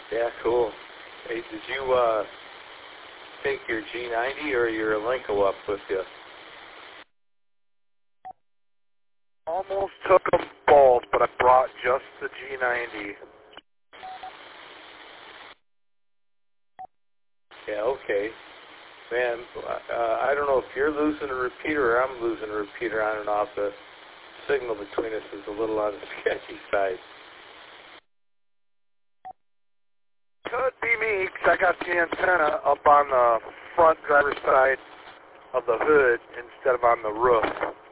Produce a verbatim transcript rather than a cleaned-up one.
Yeah, cool. Hey, did you uh, take your G ninety or your Elenco up with you? Almost took them both, but I brought just the G ninety. Yeah, okay. Man, uh, I don't know if you're losing a repeater or I'm losing a repeater on and off. The signal between us is a little on the sketchy side. Could be me, because I got the antenna up on the front driver's side of the hood instead of on the roof.